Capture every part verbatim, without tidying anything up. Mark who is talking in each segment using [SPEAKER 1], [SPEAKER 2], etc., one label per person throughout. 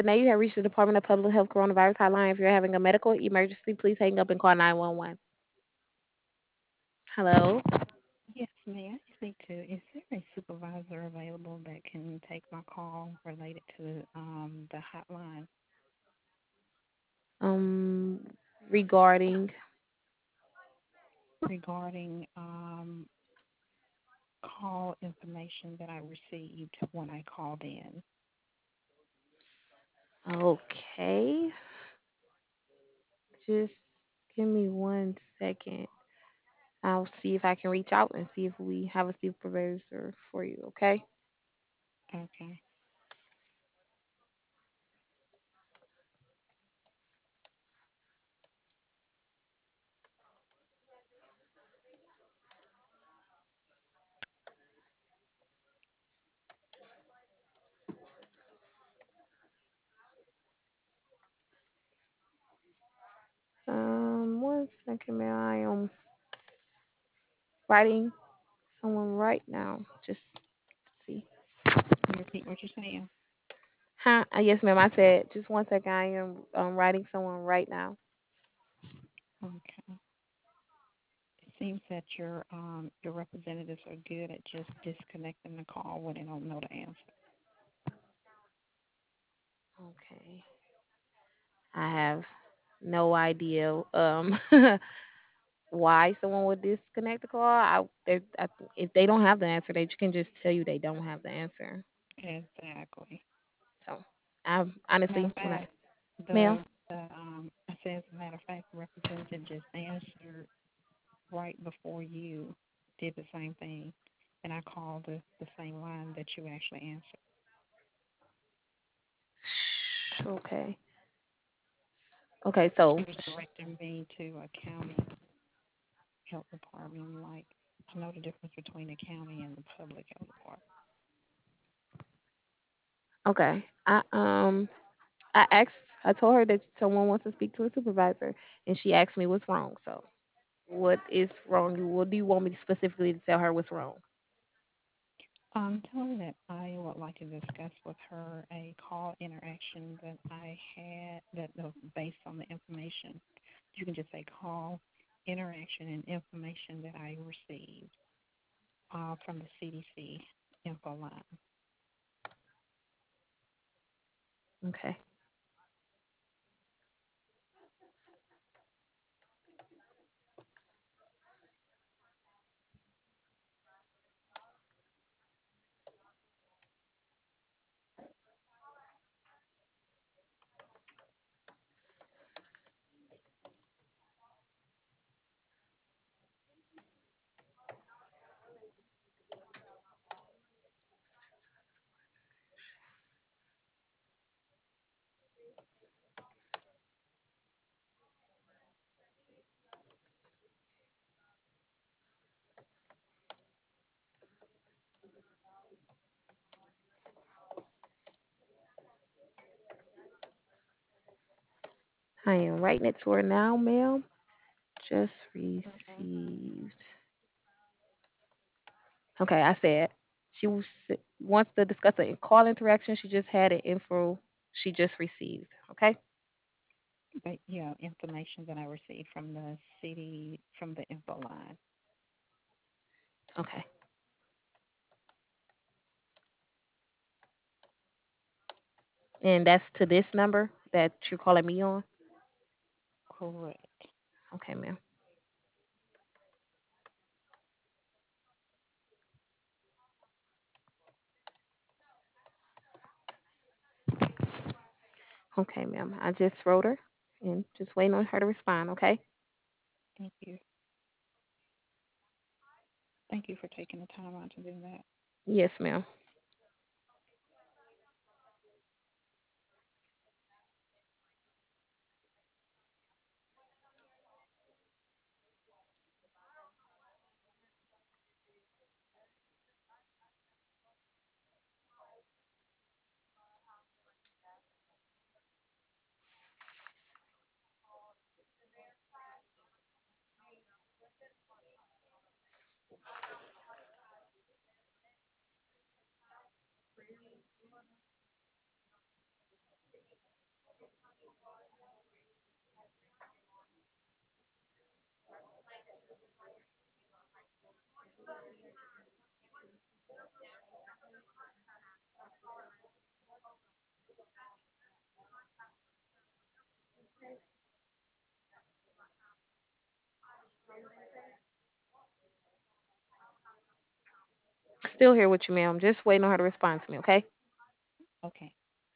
[SPEAKER 1] Now you have reached the Department of Public Health Coronavirus Hotline. If you're having a medical emergency, please hang up and call nine one one. Hello.
[SPEAKER 2] Yes, may I speak to, is there a supervisor available that can take my call related to um, the hotline
[SPEAKER 1] Um, regarding.
[SPEAKER 2] regarding um, call information that I received when I called in?
[SPEAKER 1] Okay. Just give me one second. I'll see if I can reach out and see if we have a supervisor for you. Okay.
[SPEAKER 2] Okay.
[SPEAKER 1] Um, one second, man. I am writing someone right now. Just see.
[SPEAKER 2] Can you repeat what you're saying?
[SPEAKER 1] Huh? Uh, yes, ma'am. I said just one second. I am um, writing someone right now.
[SPEAKER 2] Okay. It seems that your um, your representatives are good at just disconnecting the call when they don't know the answer.
[SPEAKER 1] Okay. I have no idea um why someone would disconnect the call. I, they, I if they don't have the answer, they can just tell you they don't have the answer.
[SPEAKER 2] Exactly.
[SPEAKER 1] So, I
[SPEAKER 2] Matter
[SPEAKER 1] honestly,
[SPEAKER 2] of
[SPEAKER 1] when I,
[SPEAKER 2] fact,
[SPEAKER 1] ma'am,
[SPEAKER 2] the the um, I say as a matter of fact, the representative just answered right before you did the same thing, and I called the the same line that you actually answered.
[SPEAKER 1] okay, okay. So,
[SPEAKER 2] She was directing me to a county health department. I'm like, I know the difference between the county and the public health department.
[SPEAKER 1] okay, I um, I asked, I told her that someone wants to speak to a supervisor, and she asked me what's wrong. So, what is wrong? What do you want me specifically to tell her what's wrong?
[SPEAKER 2] Um, tell her that I would like to discuss with her a call interaction that I had that was based on the information. You can just say call interaction and information that I received uh, from the C D C info line.
[SPEAKER 1] Okay. I am writing it to her now, ma'am. Just
[SPEAKER 2] Okay.
[SPEAKER 1] received. Okay, I said she was, wants to discuss a call interaction. She just had an info she just received. Okay.
[SPEAKER 2] But yeah, information that I received from the C D from the info line.
[SPEAKER 1] Okay. And that's to this number that you're calling me on.
[SPEAKER 2] Correct.
[SPEAKER 1] Okay, ma'am. Okay, ma'am. I just wrote her and just waiting on her to respond. Okay.
[SPEAKER 2] Thank you. Thank you for taking the time out to do that.
[SPEAKER 1] Yes, ma'am. Still here with you, ma'am. Just waiting on her to respond to me, okay?
[SPEAKER 2] Okay.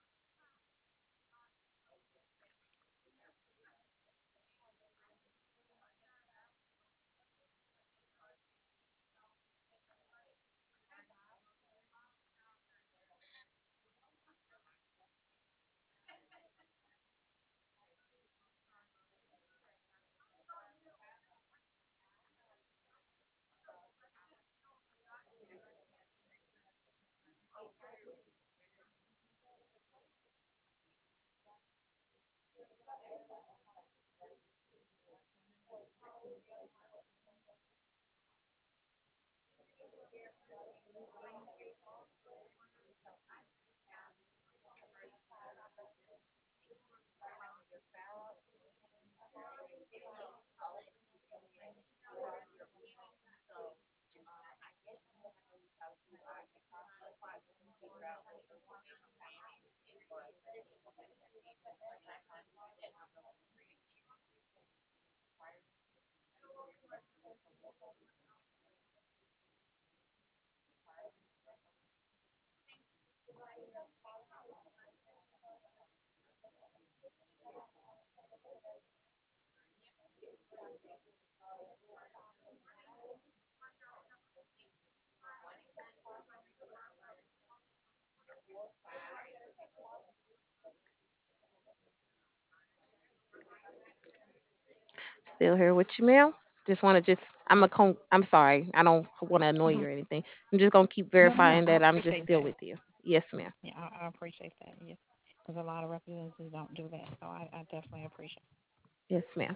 [SPEAKER 1] Still here with you, ma'am. Just want to just, I'm a
[SPEAKER 2] Okay.
[SPEAKER 1] con, I'm sorry. I don't want to annoy
[SPEAKER 2] Hmm.
[SPEAKER 1] you or anything. I'm just going to keep
[SPEAKER 2] No, no, no.
[SPEAKER 1] verifying
[SPEAKER 2] I
[SPEAKER 1] that I'm just
[SPEAKER 2] appreciate
[SPEAKER 1] still
[SPEAKER 2] that.
[SPEAKER 1] with you. Yes, ma'am.
[SPEAKER 2] Yeah, I, I appreciate that. Yes, because a lot of representatives don't do that, so I, I definitely appreciate.
[SPEAKER 1] Yes, ma'am.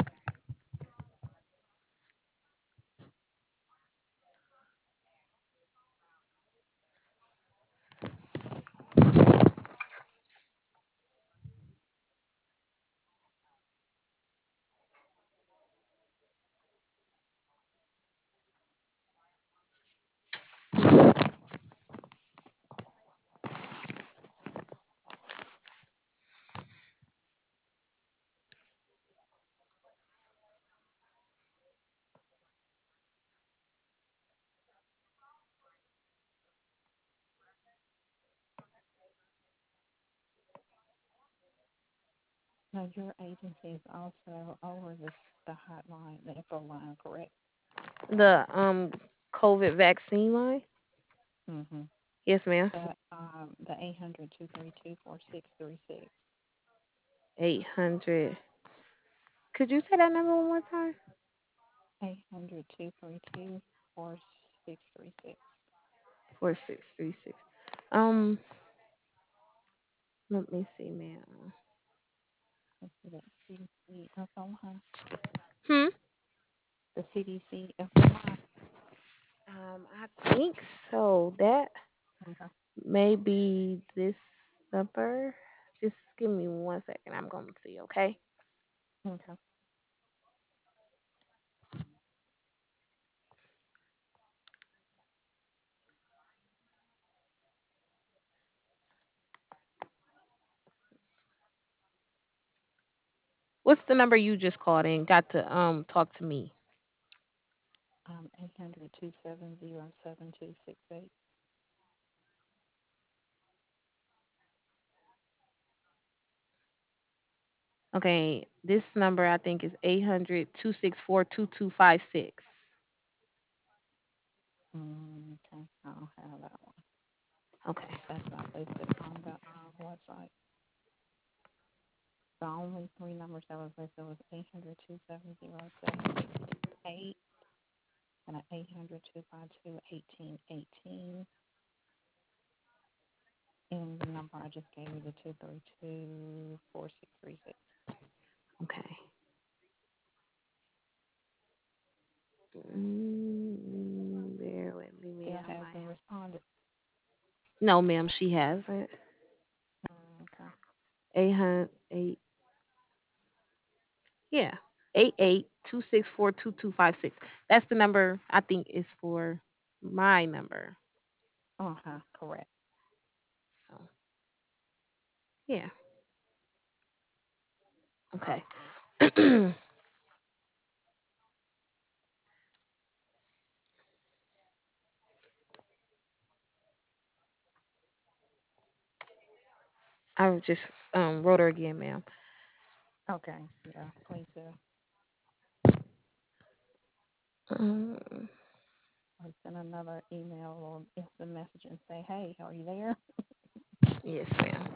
[SPEAKER 2] Now, your agency is also over the the hotline, the info line, correct?
[SPEAKER 1] The um COVID vaccine line?
[SPEAKER 2] Mm-hmm.
[SPEAKER 1] Yes, ma'am.
[SPEAKER 2] The um the eight hundred two three two four six three six.
[SPEAKER 1] eight hundred. Could you say that number one more time?
[SPEAKER 2] Eight hundred two three two four six three six.
[SPEAKER 1] four six three six. Um, let me see, ma'am.
[SPEAKER 2] This is the C D C of Omaha.
[SPEAKER 1] Hmm.
[SPEAKER 2] The C D C of Omaha.
[SPEAKER 1] Um, I think so. That
[SPEAKER 2] Okay.
[SPEAKER 1] may be this number. Just give me one second. I'm going to see, okay?
[SPEAKER 2] Okay.
[SPEAKER 1] What's the number you just called and got to um talk to me?
[SPEAKER 2] Um, eight hundred two seven zero seven two six eight.
[SPEAKER 1] Okay, this number I think is eight hundred two six four two two five six.
[SPEAKER 2] Mm, okay. I don't have that one.
[SPEAKER 1] Okay.
[SPEAKER 2] That's not listed on the uh, website. The only three numbers that was listed was eight hundred two seven zero seven six eight and an eight hundred two five two eighteen eighteen. And the number I just gave you, the two three two four six three six.
[SPEAKER 1] Okay. Mm, bear with me,
[SPEAKER 2] Still
[SPEAKER 1] ma'am. I
[SPEAKER 2] hasn't responded.
[SPEAKER 1] No, ma'am, she hasn't.
[SPEAKER 2] Mm, okay.
[SPEAKER 1] eight hundred eight. Yeah. eight eight two six four two two five six. That's the number I think is for my number.
[SPEAKER 2] Uh huh. Correct.
[SPEAKER 1] So yeah. Okay. I just um wrote her again, ma'am.
[SPEAKER 2] Okay. Yeah. Please do.
[SPEAKER 1] Um,
[SPEAKER 2] Or send another email or instant message and say, "Hey, are you there?"
[SPEAKER 1] yes, ma'am.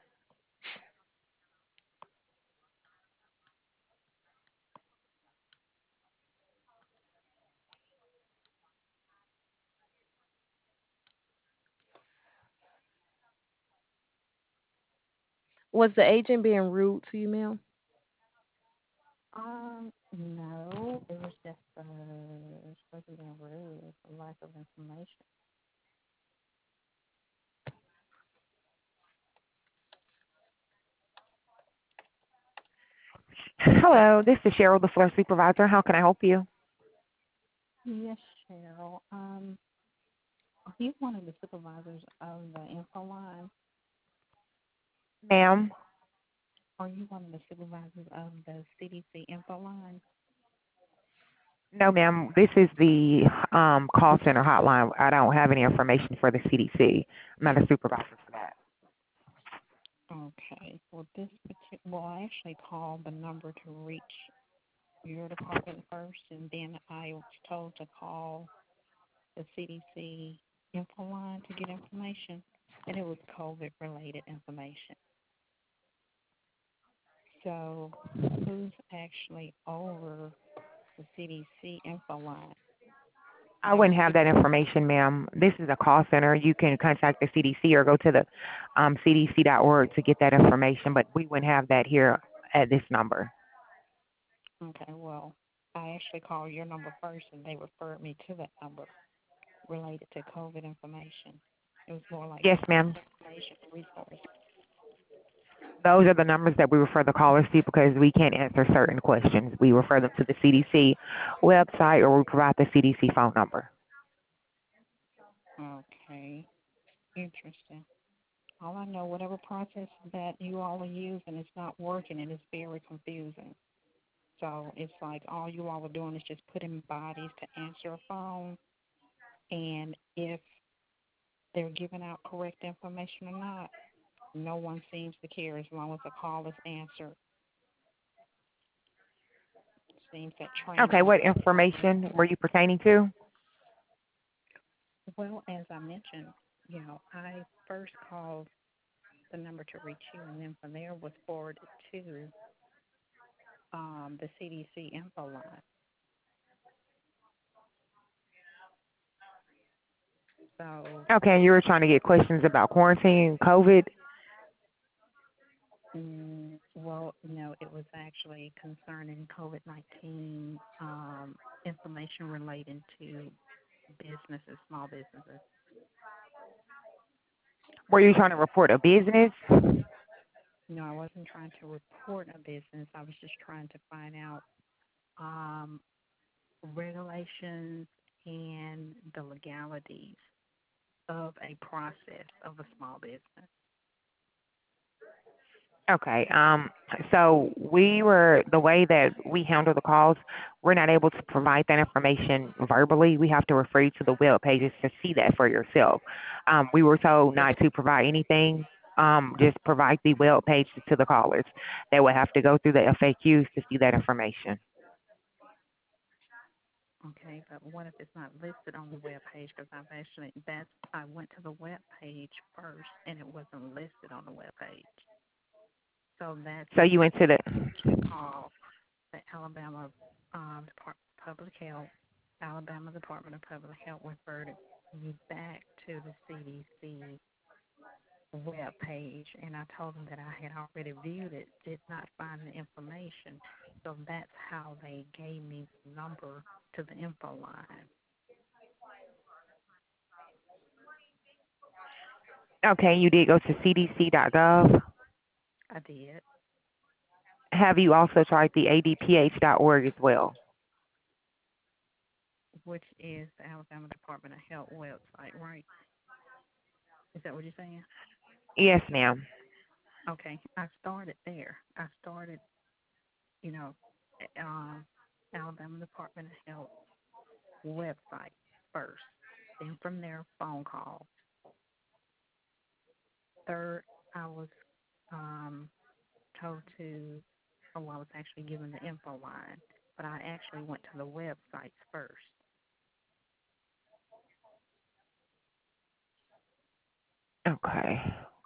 [SPEAKER 1] Was the agent being rude to you, ma'am?
[SPEAKER 2] Um, no, it was just uh, supposed to be rude. It was a lack of information.
[SPEAKER 3] Hello, this is Cheryl, the floor supervisor. How can I help you?
[SPEAKER 2] Yes, Cheryl. Um, are you one of the supervisors of the info line?
[SPEAKER 3] Ma'am?
[SPEAKER 2] Are you one of the supervisors of the C D C info line?
[SPEAKER 3] No, ma'am. This is the um, call center hotline. I don't have any information for the C D C. I'm not a supervisor for that.
[SPEAKER 2] Okay. Well, this particular, well, I actually called the number to reach your department first, and then I was told to call the C D C info line to get information, and it was COVID related information. So, who's actually over the C D C info line?
[SPEAKER 3] I
[SPEAKER 2] I
[SPEAKER 3] wouldn't have
[SPEAKER 2] speak
[SPEAKER 3] that
[SPEAKER 2] with,
[SPEAKER 3] information, ma'am. This is a call center. You can contact the C D C or go to the um, C D C dot org to get that information, but we wouldn't have that here at this number.
[SPEAKER 2] okay, well, I actually called your number first, and they referred me to that number related to COVID information. It was more like
[SPEAKER 3] Yes, ma'am.
[SPEAKER 2] information resource.
[SPEAKER 3] Those are the numbers that we refer the callers to because we can't answer certain questions. We refer them to the C D C website or we provide the C D C phone number.
[SPEAKER 2] Okay, interesting. All I know, whatever process that you all are using is not working, and it's very confusing. So it's like all you all are doing is just putting bodies to answer a phone, and if they're giving out correct information or not, no one seems to care as long as the call is answered. It seems that
[SPEAKER 3] Okay,
[SPEAKER 2] training is
[SPEAKER 3] what
[SPEAKER 2] not following.
[SPEAKER 3] information were you pertaining to?
[SPEAKER 2] Well, as I mentioned, you know, I first called the number to reach you, and then from there was forwarded to um, the C D C info line. So,
[SPEAKER 3] Okay, you were trying to get questions about quarantine, COVID.
[SPEAKER 2] mm, well, no, it was actually concerning COVID nineteen um, information relating to businesses, small businesses.
[SPEAKER 3] Were you trying to report a business?
[SPEAKER 2] No, I wasn't trying to report a business. I was just trying to find out um, regulations and the legalities of a process of a small business.
[SPEAKER 3] Okay. Um, so we were the way that we handle the calls, we're not able to provide that information verbally. We have to refer you to the web pages to see that for yourself. Um, we were told not to provide anything. Um, just provide the web page to the callers. They would have to go through the F A Qs to see that information.
[SPEAKER 2] Okay, but what if it's not listed on the web page? Because I've actually that's I went to the web page first and it wasn't listed on the web page. So that's
[SPEAKER 3] So you
[SPEAKER 2] when
[SPEAKER 3] went to the
[SPEAKER 2] I actually called the Alabama um, Department of Public Health. Alabama Department of Public Health referred me back to the C D C web page, and I told them that I had already viewed it, did not find the information. So that's how they gave me the number to the info line.
[SPEAKER 3] okay, you did go to C D C dot gov.
[SPEAKER 2] I did.
[SPEAKER 3] Have you also tried the A D P H dot org as well?
[SPEAKER 2] which is the Alabama Department of Health website, right? Is that what you're saying?
[SPEAKER 3] Yes, ma'am.
[SPEAKER 2] Okay, I started there. I started, you know, um, Alabama Department of Health website first. Then from there, phone call. Third, I was um, told to, oh, I was actually given the info line, but I actually went to the websites first.
[SPEAKER 3] Okay.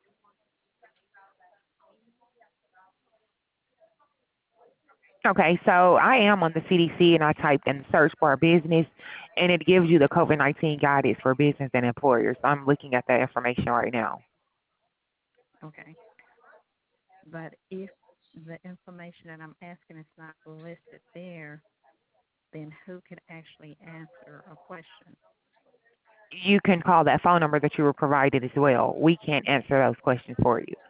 [SPEAKER 3] Okay, so I am on the C D C and I typed in the search bar business and it gives you the COVID nineteen guidance for business and employers. I'm looking at that information right now.
[SPEAKER 2] Okay, but if the information that I'm asking is not listed there, then who could actually answer a question?
[SPEAKER 3] You can call that phone number that you were provided as well. We can't answer those questions for you.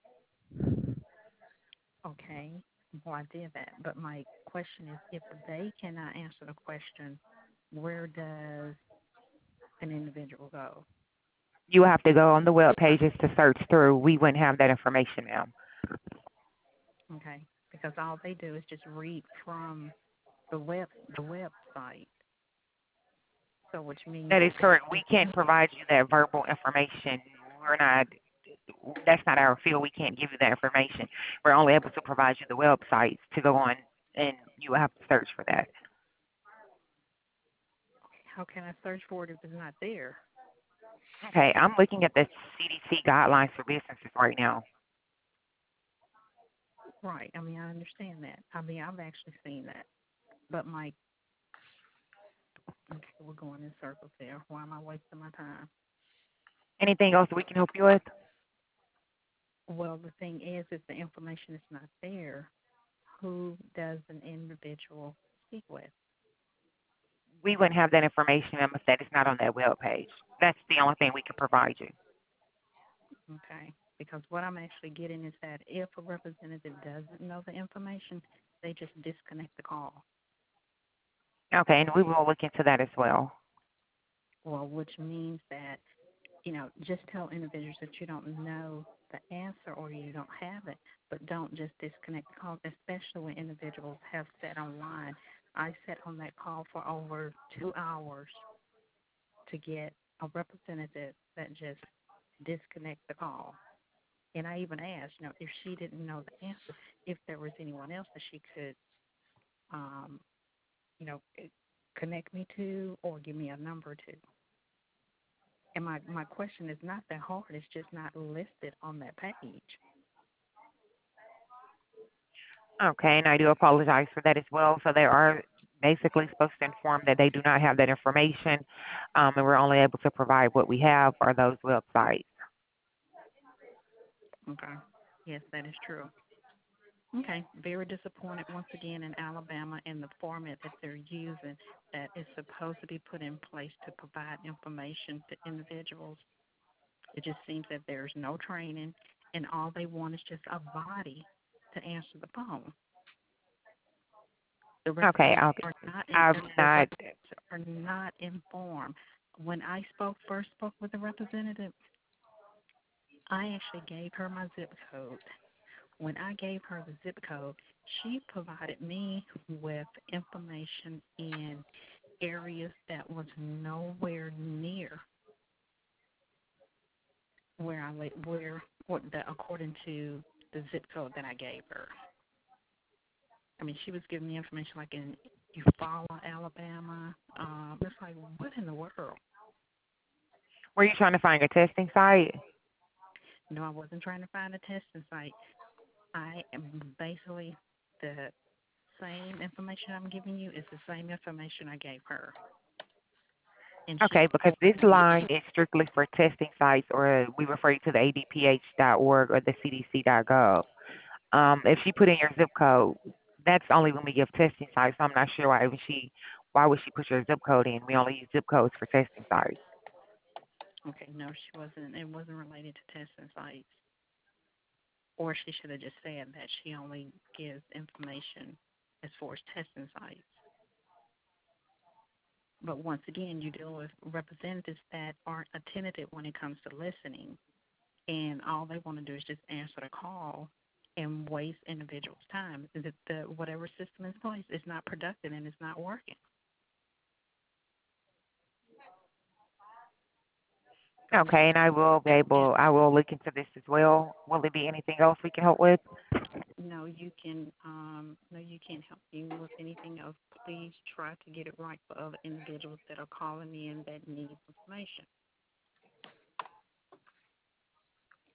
[SPEAKER 2] Okay, well, I did that, but my question is if they cannot answer the question, where does an individual go?
[SPEAKER 3] You have to go on the web pages to search through. We wouldn't have that information, ma'am.
[SPEAKER 2] Okay, because all they do is just read from the web the website. So, which means
[SPEAKER 3] That is
[SPEAKER 2] that
[SPEAKER 3] correct. We
[SPEAKER 2] if
[SPEAKER 3] can't provide you that verbal information. We're not, that's not our field. We can't give you that information. We're only able to provide you the websites to go on, and you will have to search for that.
[SPEAKER 2] how can I search for it if it's not there?
[SPEAKER 3] Okay, I'm looking at the C D C guidelines for businesses right now.
[SPEAKER 2] Right. I mean, I understand that. I mean, I've actually seen that. But my okay, we're going in circles there. Why am I wasting my time?
[SPEAKER 3] Anything else we can help you with?
[SPEAKER 2] Well, the thing is, if the information is not there, who does an individual speak with?
[SPEAKER 3] We wouldn't have that information if that is not on that web page. That's the only thing we can provide you.
[SPEAKER 2] Okay. Because what I'm actually getting is that if a representative doesn't know the information, they just disconnect the call.
[SPEAKER 3] Okay, and we will look into that as well.
[SPEAKER 2] Well, which means that, you know, just tell individuals that you don't know the answer or you don't have it, but don't just disconnect the call, especially when individuals have sat online. I sat on that call for over two hours to get a representative that just disconnect the call. And I even asked, you know, if she didn't know the answer, if there was anyone else that she could, um, you know, eh, connect me to or give me a number to. And my, my question is not that hard. It's just not listed on that page.
[SPEAKER 3] Okay, and I do apologize for that as well. So they are basically supposed to inform that they do not have that information, um, and we're only able to provide what we have are those websites.
[SPEAKER 2] Okay. Yes, that is true. Okay. Very disappointed once again in Alabama and the format that they're using that is supposed to be put in place to provide information to individuals. It just seems that there's no training and all they want is just a body to answer the phone. The
[SPEAKER 3] Okay,
[SPEAKER 2] representatives
[SPEAKER 3] I'll,
[SPEAKER 2] are not in,
[SPEAKER 3] I've
[SPEAKER 2] the
[SPEAKER 3] not.
[SPEAKER 2] representatives are not informed. When I spoke first spoke with the representative, I actually gave her my zip code. When I gave her the zip code, she provided me with information in areas that was nowhere near where I li- where what the, according to the zip code that I gave her. I mean, she was giving me information like in Eufaula, Alabama. Um, it's like, what in the world?
[SPEAKER 3] Were you trying to find a testing site?
[SPEAKER 2] No, I wasn't trying to find a testing site. I am basically the same information I'm giving you is the same information I gave her. And she
[SPEAKER 3] Okay, because this
[SPEAKER 2] provided me.
[SPEAKER 3] line is strictly for testing sites, or we refer you to the A D P H dot org or the C D C dot gov. Um, if she put in your zip code, that's only when we give testing sites. So I'm not sure why even she, why would she put your zip code in? We only use zip codes for testing sites.
[SPEAKER 2] Okay, no, she wasn't. It wasn't related to testing sites or she should have just said that she only gives information as far as testing sites. But once again, you deal with representatives that aren't attentive when it comes to listening, and all they want to do is just answer the call and waste individuals' time. The, the whatever system is in place is not productive and it's not working.
[SPEAKER 3] Okay, and I will be
[SPEAKER 2] And
[SPEAKER 3] able, I will look into this as well. Will there be anything else we can help with?
[SPEAKER 2] no, you can um no, you can't help you with anything else. Please try to get it right for other individuals that are calling in that need information.